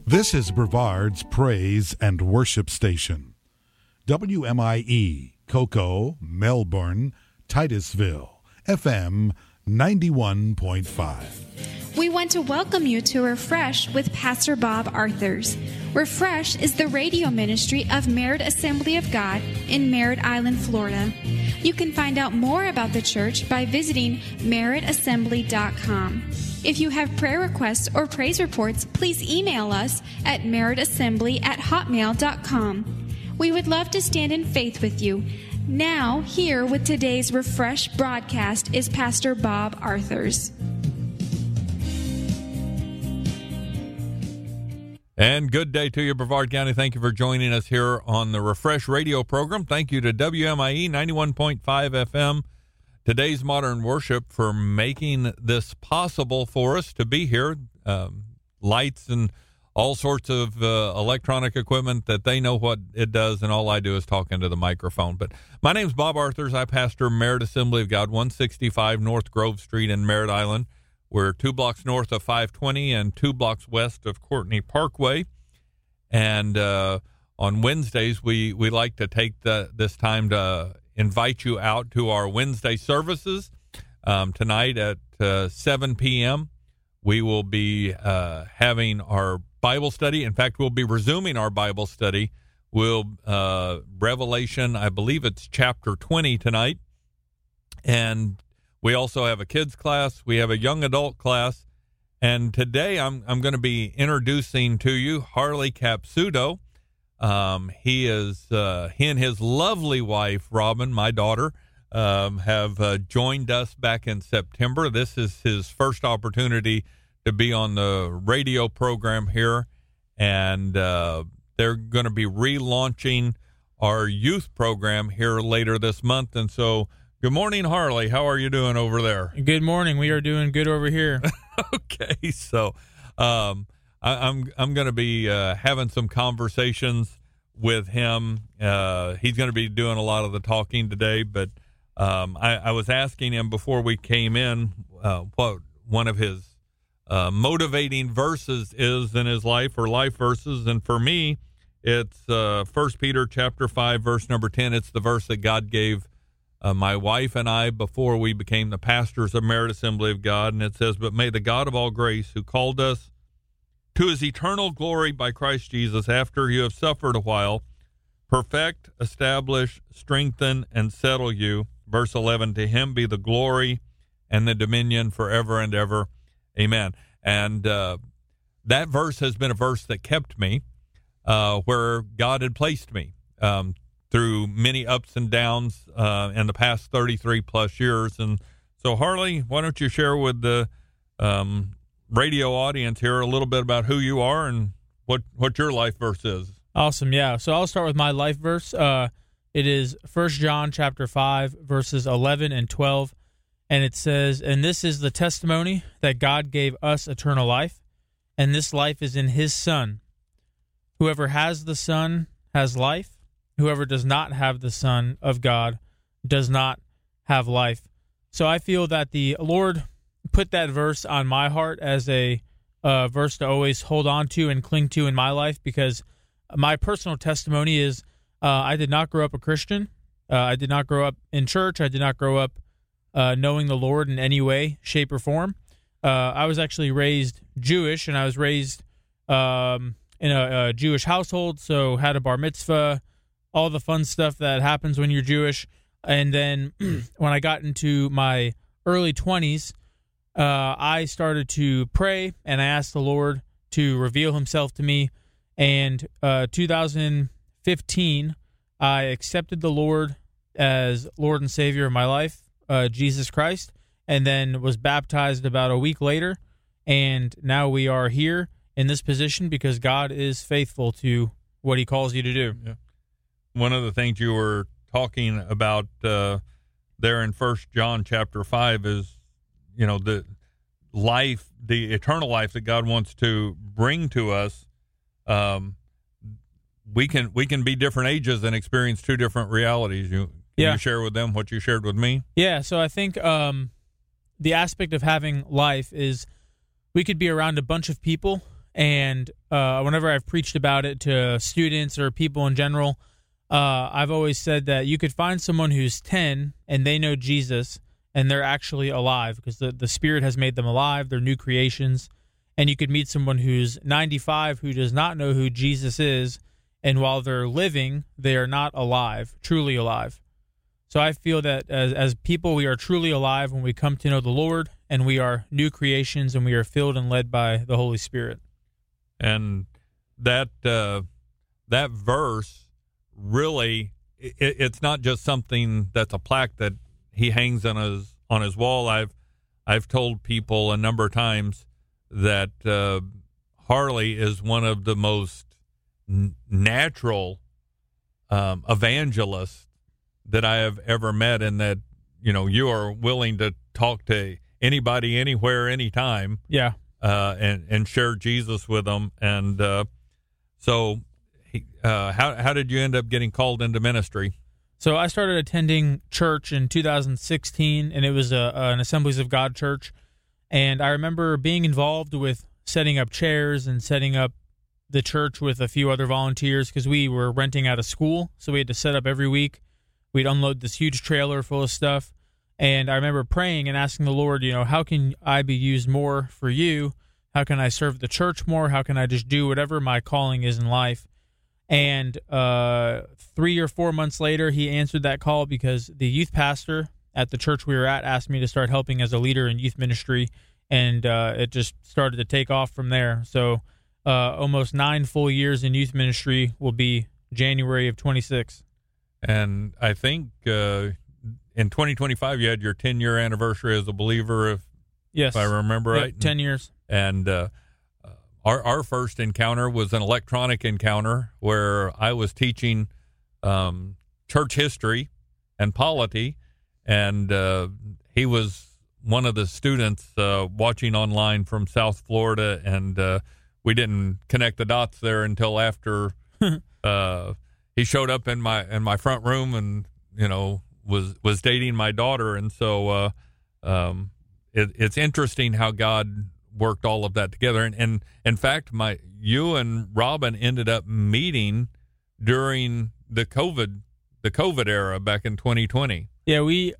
This is Brevard's Praise and Worship Station. WMIE, Cocoa, Melbourne, Titusville, FM 91.5. We want to welcome you to Refresh with Pastor Bob Arthurs. Refresh is the radio ministry of Merritt Assembly of God in Merritt Island, Florida. You can find out more about the church by visiting merrittassembly.com. If you have prayer requests or praise reports, please email us at merrittassembly@hotmail.com. We would love to stand in faith with you. Now, here with today's Refresh broadcast is Pastor Bob Arthurs. And good day to you, Brevard County. Thank you for joining us here on the Refresh radio program. Thank you to WMIE 91.5 FM, Today's Modern Worship, for making this possible for us to be here. Lights and all sorts of electronic equipment that they know what it does, and all I do is talk into the microphone. But my name's Bob Arthurs. I pastor Merritt Assembly of God, 165 North Grove Street in Merritt Island. We're 2 blocks north of 520 and 2 blocks west of Courtney Parkway. And on Wednesdays, we like to take this time to invite you out to our Wednesday services. Tonight at 7 p.m., we will be having our Bible study. In fact, we'll be resuming our Bible study. Revelation, I believe it's chapter 20 tonight. And we also have a kids class. We have a young adult class. And today I'm going to be introducing to you Harley Capsuto. He and his lovely wife, Robin, my daughter, have joined us back in September. This is his first opportunity to be on the radio program here. And they're going to be relaunching our youth program here later this month. And so, good morning, Harley. How are you doing over there? Good morning. We are doing good over here. Okay, so I'm going to be having some conversations with him. He's going to be doing a lot of the talking today, but I was asking him before we came in what one of his motivating verses is in his life, or life verses, and for me, it's 1 Peter chapter 5, verse number 10. It's the verse that God gave my wife and I before we became the pastors of Merritt Assembly of God, and it says, "But may the God of all grace, who called us to his eternal glory by Christ Jesus, after you have suffered a while, perfect, establish, strengthen, and settle you." Verse 11, "To him be the glory and the dominion forever and ever. Amen." And that verse has been a verse that kept me where God had placed me through many ups and downs in the past 33 plus years. And so, Harley, why don't you share with the radio audience here a little bit about who you are and what your life verse is? Awesome. Yeah. So I'll start with my life verse. It is 1 John chapter 5, verses 11 and 12. And it says, "And this is the testimony that God gave us eternal life, and this life is in his Son. Whoever has the Son has life. Whoever does not have the Son of God does not have life." So I feel that the Lord put that verse on my heart as a verse to always hold on to and cling to in my life, because my personal testimony is I did not grow up a Christian. I did not grow up in church. I did not grow up knowing the Lord in any way, shape, or form. I was actually raised Jewish, and I was raised in a Jewish household, so had a bar mitzvah, all the fun stuff that happens when you're Jewish. And then when I got into my early 20s, I started to pray, and I asked the Lord to reveal himself to me. And 2015, I accepted the Lord as Lord and Savior of my life, Jesus Christ, and then was baptized about a week later. And now we are here in this position because God is faithful to what he calls you to do. Yeah. One of the things you were talking about there in 1 John chapter 5 is, the life, the eternal life that God wants to bring to us. We can be different ages and experience two different realities. Can you share with them what you shared with me? Yeah, so I think the aspect of having life is we could be around a bunch of people And whenever I've preached about it to students or people in general, I've always said that you could find someone who's 10 and they know Jesus and they're actually alive because the Spirit has made them alive. They're new creations. And you could meet someone who's 95 who does not know who Jesus is, and while they're living, they are not alive, truly alive. So I feel that as people, we are truly alive when we come to know the Lord, and we are new creations, and we are filled and led by the Holy Spirit. And that verse really, it's not just something that's a plaque that he hangs on his wall. I've told people a number of times that Harley is one of the most natural evangelists that I have ever met, and that you are willing to talk to anybody, anywhere, anytime, and share Jesus with them. And so, how did you end up getting called into ministry? So I started attending church in 2016, and it was an Assemblies of God church. And I remember being involved with setting up chairs and setting up the church with a few other volunteers because we were renting out a school, so we had to set up every week. We'd unload this huge trailer full of stuff. And I remember praying and asking the Lord, how can I be used more for you? How can I serve the church more? How can I just do whatever my calling is in life? And 3 or 4 months later, he answered that call because the youth pastor at the church we were at asked me to start helping as a leader in youth ministry, and it just started to take off from there. So almost 9 full years in youth ministry will be January of 26. And I think in 2025 you had your 10-year anniversary as a believer, if I remember right. 10 years. And our first encounter was an electronic encounter where I was teaching church history and polity, and he was one of the students watching online from South Florida, and we didn't connect the dots there until after he showed up in my front room and was dating my daughter. And so it's interesting how God worked all of that together. And in fact, you and Robin ended up meeting during the COVID era back in 2020. Yeah,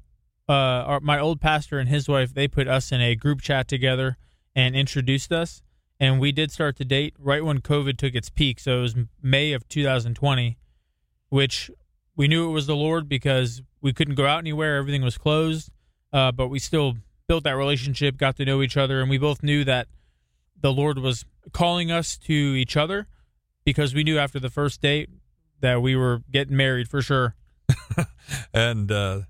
my old pastor and his wife, they put us in a group chat together and introduced us. And we did start to date right when COVID took its peak. So it was May of 2020, which we knew it was the Lord because we couldn't go out anywhere. Everything was closed. But we still built that relationship, got to know each other. And we both knew that the Lord was calling us to each other because we knew after the first date that we were getting married for sure. And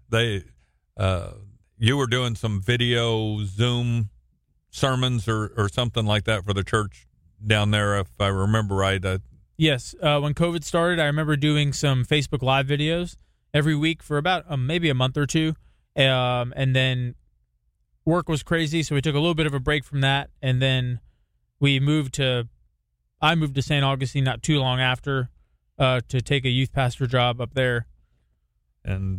you were doing some video Zoom sermons or something like that for the church down there, if I remember right. Yes. When COVID started, I remember doing some Facebook Live videos every week for about maybe a month or two. And then work was crazy, so we took a little bit of a break from that. And then I moved to St. Augustine not too long after to take a youth pastor job up there. And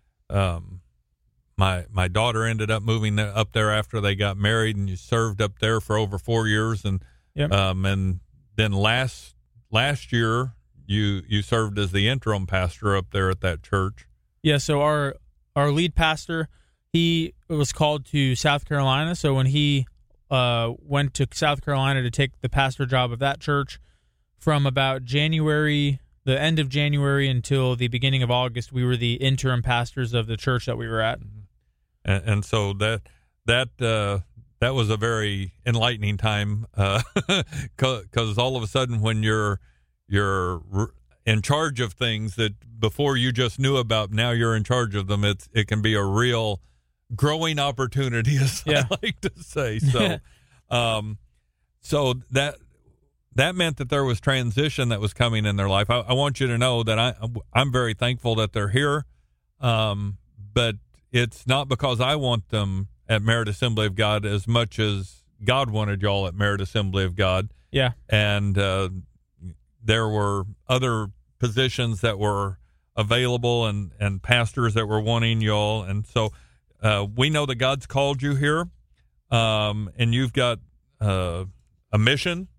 my daughter ended up moving up there after they got married, and you served up there for over 4 years. And yep. And then last year you served as the interim pastor up there at that church. Yeah. So our lead pastor, he was called to South Carolina. So when he went to South Carolina to take the pastor job of that church, from about the end of January until the beginning of August, we were the interim pastors of the church that we were at. And so that was a very enlightening time, because all of a sudden when you're in charge of things that before you just knew about, now you're in charge of them. It can be a real growing opportunity, as I like to say. So, so that meant that there was transition that was coming in their life. I want you to know that I'm very thankful that they're here, but it's not because I want them at Merit Assembly of God as much as God wanted y'all at Merit Assembly of God. Yeah. And there were other positions that were available and pastors that were wanting y'all. And so we know that God's called you here, and you've got a mission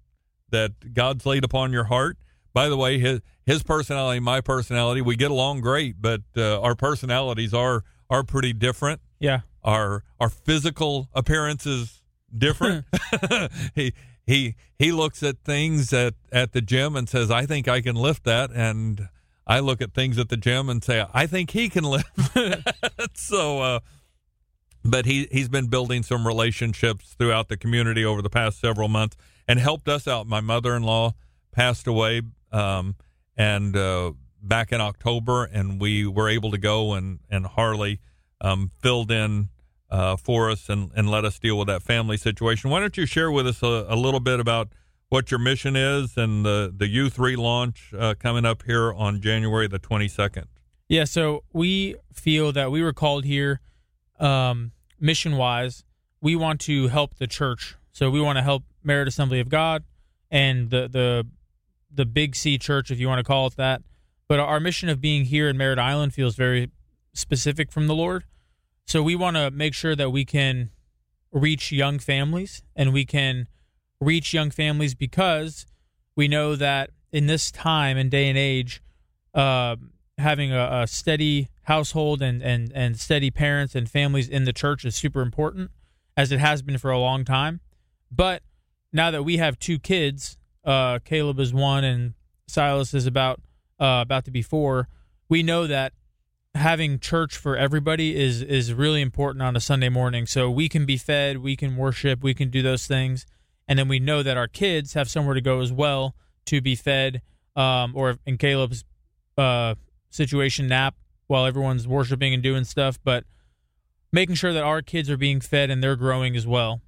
that God's laid upon your heart. By the way, his personality, my personality, we get along great, but our personalities are pretty different. Yeah. Our physical appearance is different. He looks at things at the gym and says, I think I can lift that, and I look at things at the gym and say, I think he can lift. So, but he's been building some relationships throughout the community over the past several months and helped us out. My mother-in-law passed away and back in October, and we were able to go, and Harley filled in for us and let us deal with that family situation. Why don't you share with us a little bit about what your mission is and the youth relaunch coming up here on January the 22nd? Yeah, so we feel that we were called here mission-wise. We want to help the church. So we want to help Merit Assembly of God and the Big C Church, if you want to call it that. But our mission of being here in Merritt Island feels very specific from the Lord. So we want to make sure that we can reach young families, and we can reach young families because we know that in this time and day and age, having a steady household and steady parents and families in the church is super important, as it has been for a long time. But now that we have 2 kids, Caleb is 1 and Silas is about to be 4, we know that having church for everybody is really important on a Sunday morning. So we can be fed, we can worship, we can do those things. And then we know that our kids have somewhere to go as well to be fed, or in Caleb's situation, nap while everyone's worshiping and doing stuff. But making sure that our kids are being fed and they're growing as well.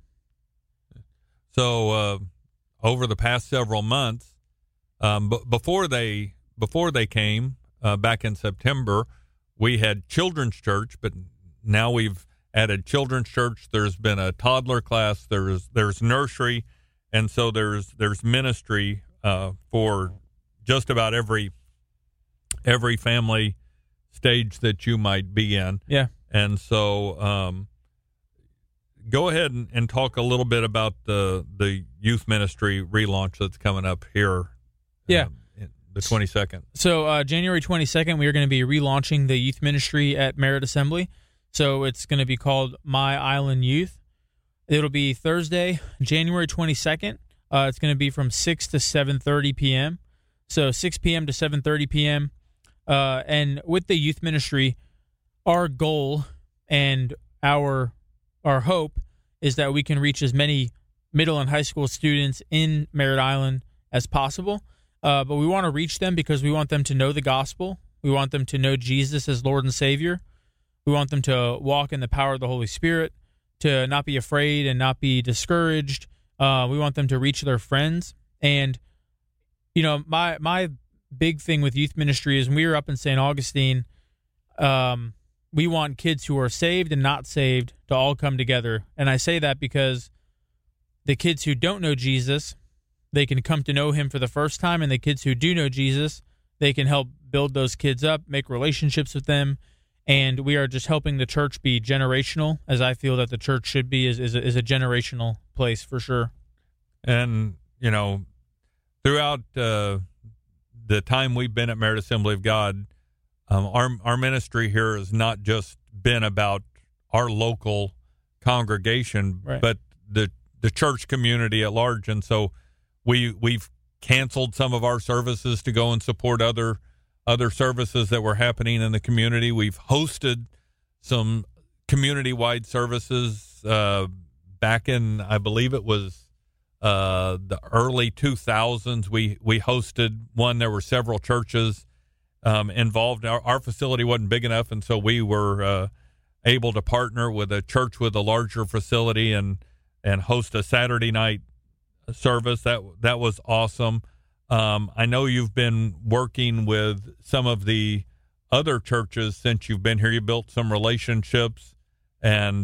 So over the past several months, before they came back in September, we had children's church, but now we've added children's church. There's been a toddler class. There's nursery, and so there's ministry for just about every family stage that you might be in. Yeah. And so go ahead and talk a little bit about the youth ministry relaunch that's coming up here. Yeah. The 22nd. So January 22nd, we are going to be relaunching the youth ministry at Merit Assembly. So it's going to be called My Island Youth. It'll be Thursday, January 22nd. It's going to be from 6 to 7:30 p.m. So 6 p.m. to 7:30 p.m. And with the youth ministry, our goal and our hope is that we can reach as many middle and high school students in Merritt Island as possible. But we want to reach them because we want them to know the gospel. We want them to know Jesus as Lord and Savior. We want them to walk in the power of the Holy Spirit, to not be afraid and not be discouraged. We want them to reach their friends. And, you know, my big thing with youth ministry is when we were up in St. Augustine, we want kids who are saved and not saved to all come together. And I say that because the kids who don't know Jesus, they can come to know him for the first time, and the kids who do know Jesus, they can help build those kids up, make relationships with them, and we are just helping the church be generational, as I feel that the church should be, is a generational place for sure. And, you know, throughout the time we've been at Merit Assembly of God, our ministry here has not just been about our local congregation, right, but the church community at large. And so we've canceled some of our services to go and support other services that were happening in the community. We've hosted some community-wide services back in, I believe it was the early 2000s. We hosted one. There were several churches involved. Our facility wasn't big enough, and so we were able to partner with a church with a larger facility and host a Saturday night service. That was awesome. I know you've been working with some of the other churches since you've been here. You built some relationships, and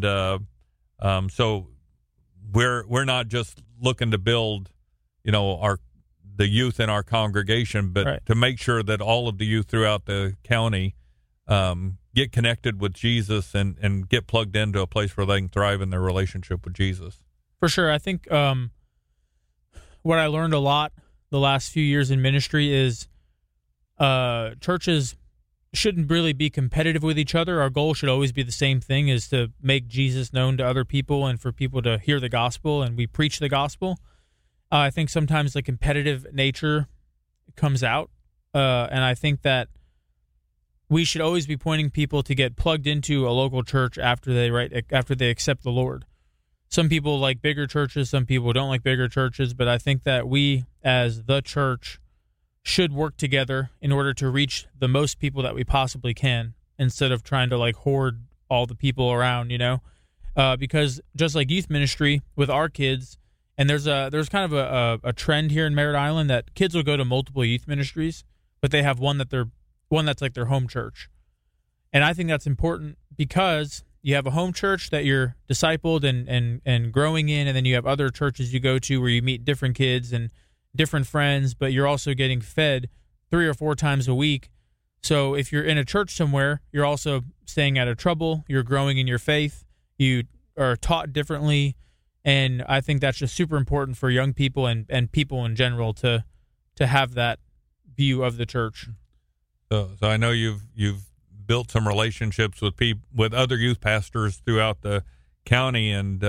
so we're not just looking to build, you know, the youth in our congregation, but right, to make sure that all of the youth throughout the county get connected with Jesus and get plugged into a place where they can thrive in their relationship with Jesus. For sure. I think what I learned a lot the last few years in ministry is churches shouldn't really be competitive with each other. Our goal should always be the same thing, is to make Jesus known to other people and for people to hear the gospel, and we preach the gospel. I think sometimes the competitive nature comes out, and I think that we should always be pointing people to get plugged into a local church after they accept the Lord. Some people like bigger churches, some people don't like bigger churches, but I think that we as the church should work together in order to reach the most people that we possibly can, instead of trying to hoard all the people around, because just like youth ministry with our kids, and there's kind of a trend here in Merritt Island that kids will go to multiple youth ministries, but they have one that's like their home church. And I think that's important because you have a home church that you're discipled and growing in, and then you have other churches you go to where you meet different kids and different friends, but you're also getting fed 3 or 4 times a week. So if you're in a church somewhere, you're also staying out of trouble, you're growing in your faith, you are taught differently, and I think that's just super important for young people and people in general to have that view of the church. So I know you've built some relationships with other youth pastors throughout the county, and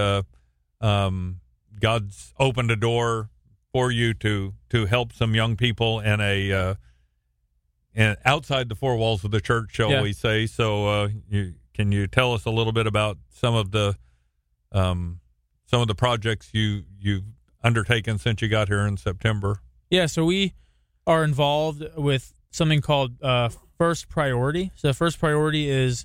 God's opened a door for you to help some young people in and outside the 4 walls of the church, shall we say? So, can you tell us a little bit about some of the projects you've undertaken since you got here in September? Yeah, so we are involved with something called First Priority. So First Priority is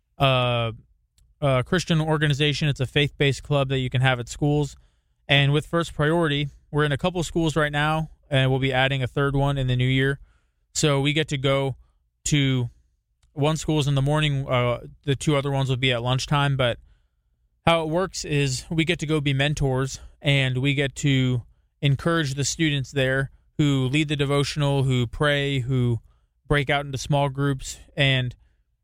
a Christian organization. It's a faith-based club that you can have at schools. And with First Priority, we're in a couple schools right now, and we'll be adding a third one in the new year. So we get to go to one school's in the morning. The 2 other ones will be at lunchtime. But how it works is we get to go be mentors, and we get to encourage the students there who lead the devotional, who pray, who break out into small groups. And,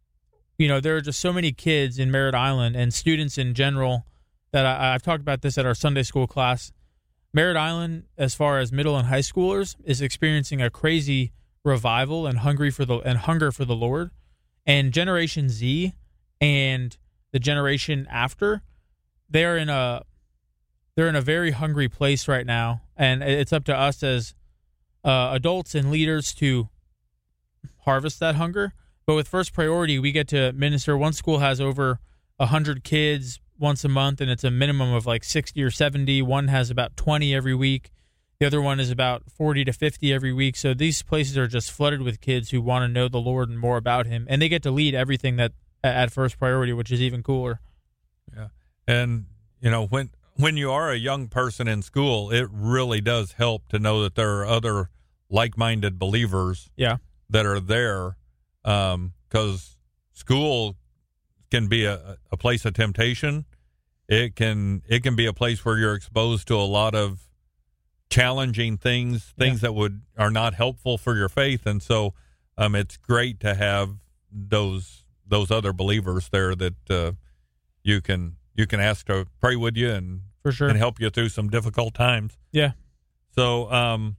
there are just so many kids in Merritt Island and students in general that I've talked about this at our Sunday school class. Merritt Island, as far as middle and high schoolers, is experiencing a crazy revival and hunger for the Lord. And Generation Z and the generation after, they're in a very hungry place right now, and it's up to us as adults and leaders to harvest that hunger. But with First Priority, we get to minister. One school has over 100 kids once a month, and it's a minimum of 60 or 70. One has about 20 every week. The other one is about 40 to 50 every week. So these places are just flooded with kids who want to know the Lord and more about Him, and they get to lead everything that at First Priority, which is even cooler. Yeah, and when you are a young person in school, it really does help to know that there are other like-minded believers. That are there, because school can be a place of temptation. It can be a place where you're exposed to a lot of challenging things that are not helpful for your faith, and so it's great to have those other believers there that you can ask to pray with you and for sure and help you through some difficult times. Yeah. So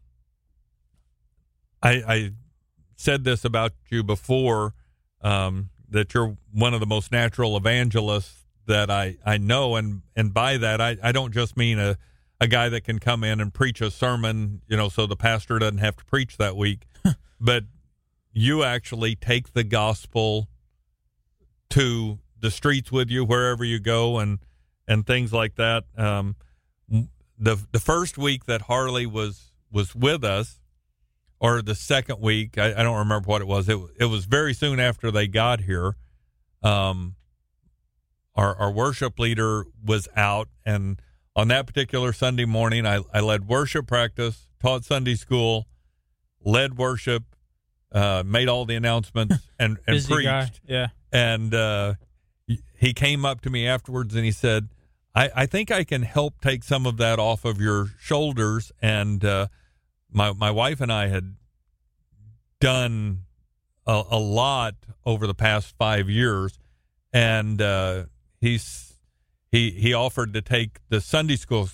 I said this about you before, that you're one of the most natural evangelists that I know, and by that I don't just mean a guy that can come in and preach a sermon, so the pastor doesn't have to preach that week, but you actually take the gospel to the streets with you wherever you go, and things like that. The first week that Harley was with us, or the second week, I don't remember what it was. It was very soon after they got here. Our worship leader was out, and on that particular Sunday morning, I led worship practice, taught Sunday school, led worship, made all the announcements, and Busy preached. Guy. Yeah. And he came up to me afterwards, and he said, I think I can help take some of that off of your shoulders. And my wife and I had done a lot over the past 5 years, and he offered to take the Sunday school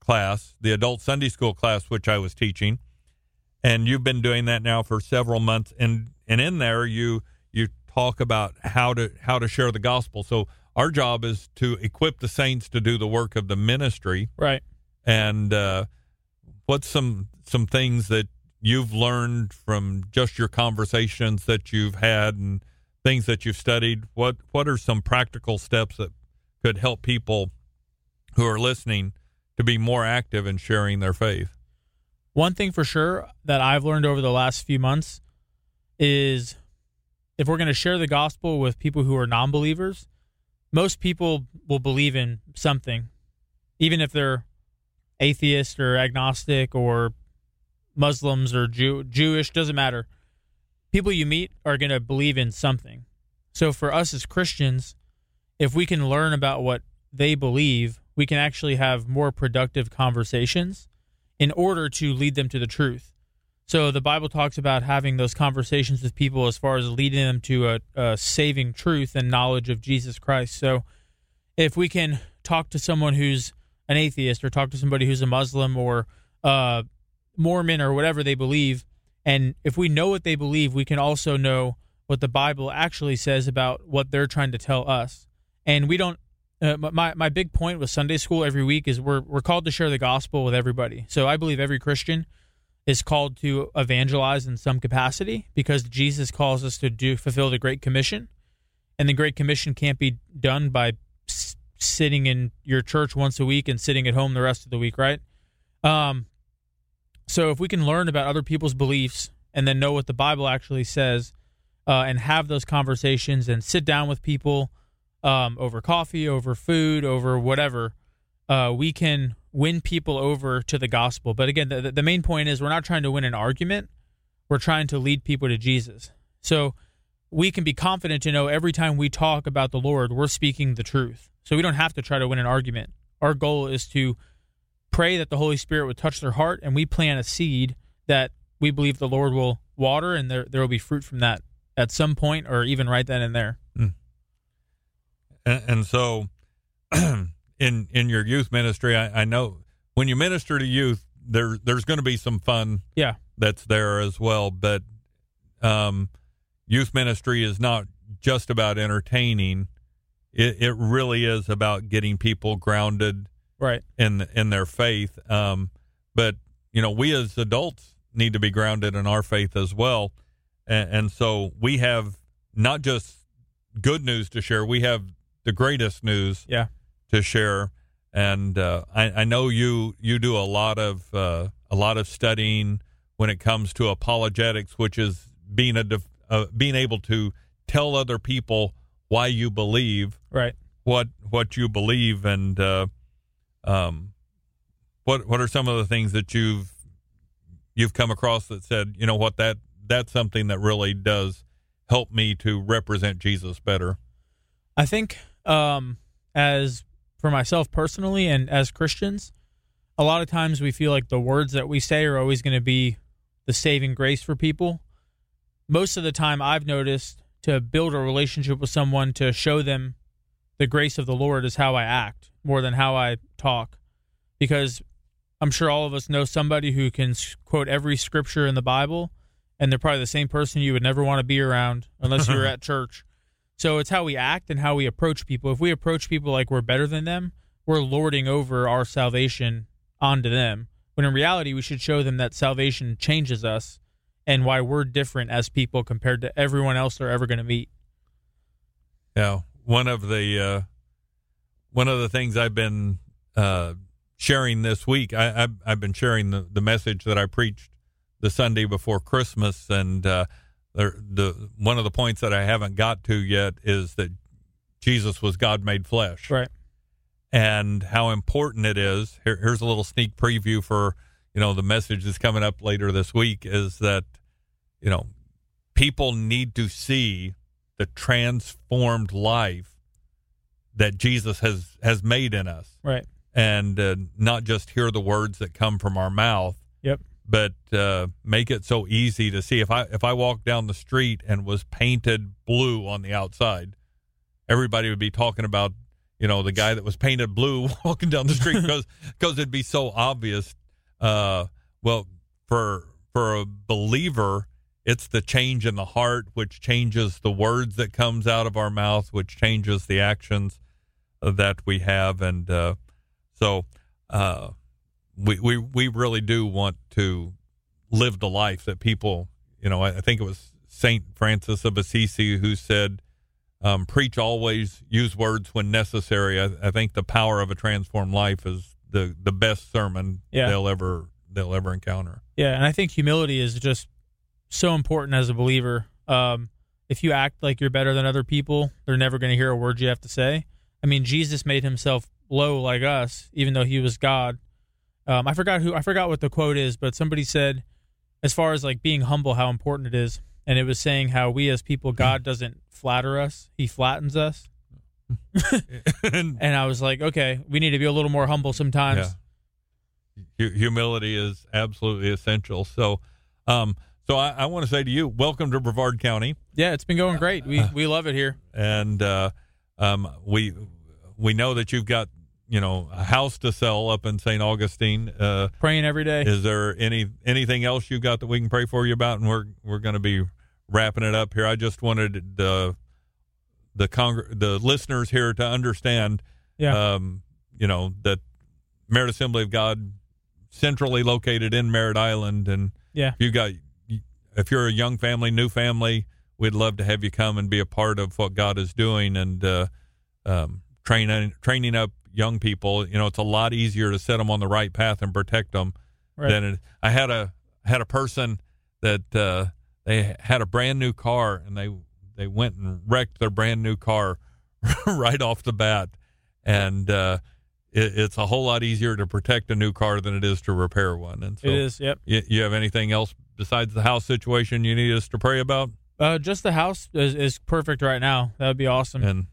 class, the adult Sunday school class, which I was teaching, and you've been doing that now for several months. And in there, you talk about how to share the gospel. So our job is to equip the saints to do the work of the ministry. Right. And what's some things that you've learned from just your conversations that you've had and things that you've studied? What are some practical steps that could help people who are listening to be more active in sharing their faith? One thing for sure that I've learned over the last few months is if we're going to share the gospel with people who are non-believers, most people will believe in something, even if they're atheist or agnostic or Muslims or Jewish, doesn't matter. People you meet are going to believe in something. So for us as Christians, if we can learn about what they believe, we can actually have more productive conversations in order to lead them to the truth. So the Bible talks about having those conversations with people as far as leading them to a saving truth and knowledge of Jesus Christ. So if we can talk to someone who's an atheist or talk to somebody who's a Muslim or Mormon or whatever they believe, and if we know what they believe, we can also know what the Bible actually says about what they're trying to tell us. And we don't my big point with Sunday school every week is we're called to share the gospel with everybody. So I believe every Christian is called to evangelize in some capacity because Jesus calls us to fulfill the Great Commission. And the Great Commission can't be done by sitting in your church once a week and sitting at home the rest of the week, right? So if we can learn about other people's beliefs and then know what the Bible actually says and have those conversations and sit down with people over coffee, over food, over whatever, we can win people over to the gospel. But again, the main point is we're not trying to win an argument. We're trying to lead people to Jesus. So we can be confident to know every time we talk about the Lord, we're speaking the truth. So we don't have to try to win an argument. Our goal is to pray that the Holy Spirit would touch their heart, and we plant a seed that we believe the Lord will water, and there will be fruit from that at some point or even right then and there. Mm. And so in your youth ministry, I know when you minister to youth, there's going to be some fun that's there as well. But youth ministry is not just about entertaining. It really is about getting people grounded right in their faith. But, we as adults need to be grounded in our faith as well. And so we have not just good news to share, we have the greatest news to share. And I know you do a lot of studying when it comes to apologetics, which is being able to tell other people why you believe what you believe. And what are some of the things that you've come across that said, that's something that really does help me to represent Jesus better? I think as for myself personally and as Christians, a lot of times we feel like the words that we say are always going to be the saving grace for people. Most of the time I've noticed to build a relationship with someone, to show them the grace of the Lord, is how I act more than how I talk. Because I'm sure all of us know somebody who can quote every scripture in the Bible, and they're probably the same person you would never want to be around unless you were at church. So it's how we act and how we approach people. If we approach people like we're better than them, we're lording over our salvation onto them. When in reality, we should show them that salvation changes us and why we're different as people compared to everyone else they're ever going to meet. Yeah, one of the things I've been sharing this week, I've been sharing the message that I preached the Sunday before Christmas, and one of the points that I haven't got to yet is that Jesus was God made flesh, right? And how important it is. Here's a little sneak preview for the message that's coming up later this week, is that people need to see the transformed life that Jesus has made in us, right? And not just hear the words that come from our mouth. Yep. But make it so easy to see. If I walked down the street and was painted blue on the outside, everybody would be talking about, the guy that was painted blue walking down the street because it'd be so obvious. Well, for a believer, it's the change in the heart, which changes the words that comes out of our mouth, which changes the actions that we have. And so we really do want to live the life that people, I think it was St. Francis of Assisi who said, preach always, use words when necessary. I think the power of a transformed life is the best sermon they'll ever encounter. Yeah, and I think humility is just so important as a believer. If you act like you're better than other people, they're never going to hear a word you have to say. I mean, Jesus made himself low like us, even though he was God. I forgot what the quote is, but somebody said, as far as like being humble, how important it is. And it was saying how we as people, God doesn't flatter us, he flattens us. And I was like, okay, we need to be a little more humble sometimes. Yeah. Humility is absolutely essential. So I want to say to you, welcome to Brevard County. Yeah, it's been going great. We love it here. And we know that you've got, a house to sell up in St. Augustine. Praying every day. Is there anything else you've got that we can pray for you about? And we're going to be wrapping it up here. I just wanted the listeners here to understand, that Merritt Assembly of God, centrally located in Merritt Island, and if you're a young family, new family, we'd love to have you come and be a part of what God is doing and training up young people. It's a lot easier to set them on the right path and protect them than I had a person that they had a brand new car and they went and wrecked their brand new car right off the bat, and it's a whole lot easier to protect a new car than it is to repair one. And so it is. Yep. You have anything else besides the house situation you need us to pray about? Just the house is perfect right now. That would be awesome. And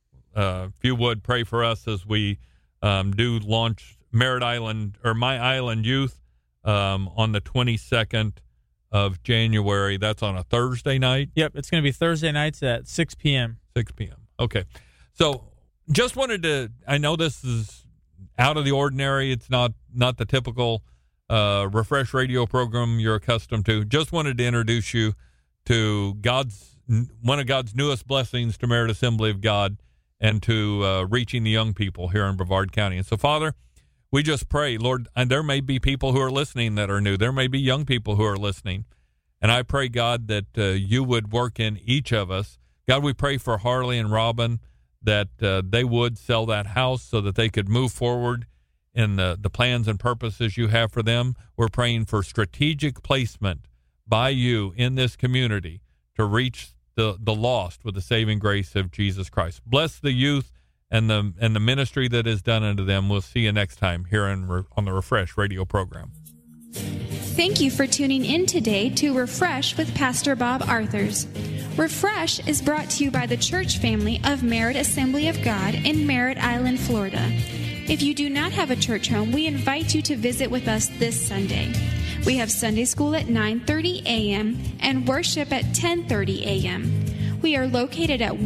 if you would pray for us as we do launch Merritt Island or My Island Youth on the 22nd of January. That's on a Thursday night. Yep, it's going to be Thursday nights at 6 p.m. 6 p.m. Okay. So just wanted to, I know this is out of the ordinary. It's not the typical Refresh radio program you're accustomed to. Just wanted to introduce you to one of God's newest blessings to Merritt Assembly of God and to reaching the young people here in Brevard County. And so, Father, we just pray, Lord, and there may be people who are listening that are new. There may be young people who are listening. And I pray, God, that you would work in each of us. God, we pray for Harley and Robin that they would sell that house so that they could move forward in the plans and purposes you have for them. We're praying for strategic placement by you in this community to reach the lost with the saving grace of Jesus Christ. Bless the youth and the ministry that is done unto them. We'll see you next time here on the Refresh radio program. Thank you for tuning in today to Refresh with Pastor Bob Arthurs. Refresh is brought to you by the church family of Merritt Assembly of God in Merritt Island, Florida. If you do not have a church home, we invite you to visit with us this Sunday. We have Sunday school at 9:30 a.m. and worship at 10:30 a.m. We are located at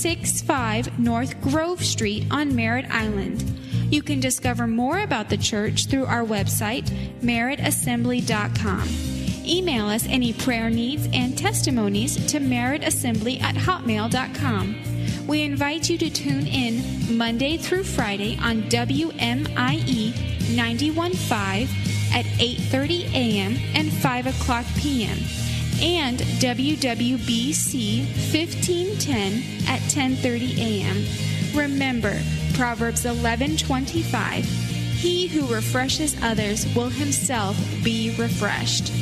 165 North Grove Street on Merritt Island. You can discover more about the church through our website, merrittassembly.com. Email us any prayer needs and testimonies to merrittassembly@hotmail.com. We invite you to tune in Monday through Friday on WMIE 91.5 at 8:30 a.m. and 5 o'clock p.m. and WWBC 1510 at 10:30 a.m. Remember, Proverbs 11:25, he who refreshes others will himself be refreshed.